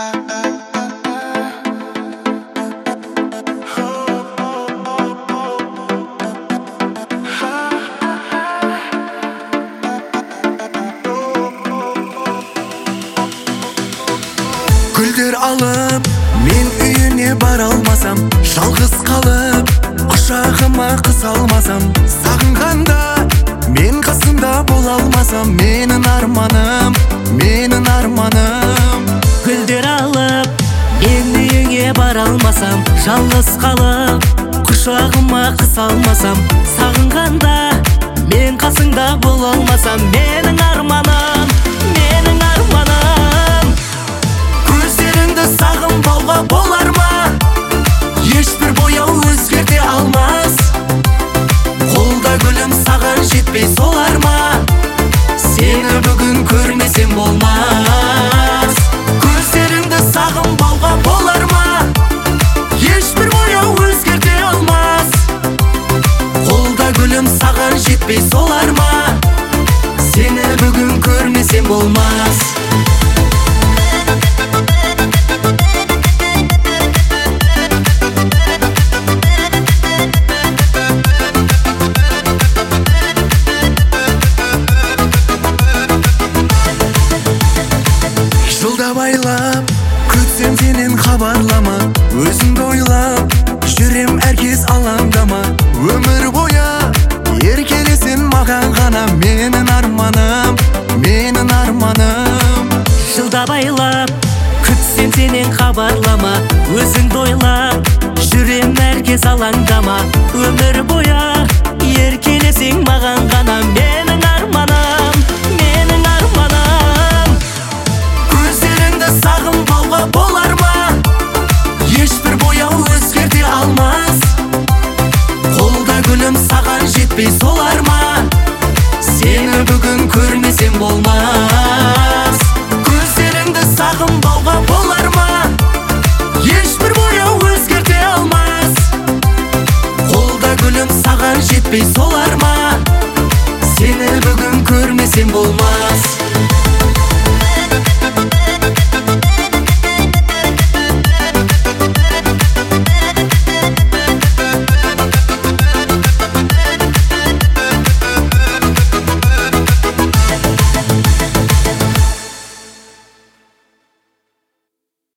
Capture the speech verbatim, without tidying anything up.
Гүлдер алып, мен үйіне бара алмасам, жалғыз қалып, құшағыма қыса алмасам, сағынғанда мен қасында бола алмасам, менің арманым, менің арманым. Гүлдер алып, мен үйіңе бара алмасам, жалғыз қалып, құшағыма қыса алмасам, сағынғанда мен қасыңда бола алмасам, менің арманым, менің арманым. Көздеріңді сағынбауға болар ма? Ешбір бояу өзгерте алмас. Қолда гүлім саған жетпей солар ма? Сені бүгін көрмесем болмас. Көздеріңді сағынбауға болар ма? Ешбір бояу өзгерте алмас. Қолда гүлім саған жетпей солар ма? Сені бүгін көрмесем болмас. Жылда байлап, күтсем сенен хабарлама, өзіңді ойлап, жүрем әркез алаңдама. Өмір бойы еркелесен маған ғана, менің арманым, менің арманым. Жылда байлап, күтсем сенен хабарлама, өзіңді ойлап, жүрем әркез алаңдама. Өмір бойы еркелесең маған ғана, менің арманым, менің арманым. Көздеріңді сағынбауға болар ма? Ешбір бояу өзгерте алмас. Қолда гүлім саған жетпей солар ма? Сені бүгін көрмесем болмас. Көздеріңді сағынбауға болар ма? Ешбір бояу өзгерте алмас. Қолда гүлім саған жетпей солар ма? Сені бүгін көрмесем болмас.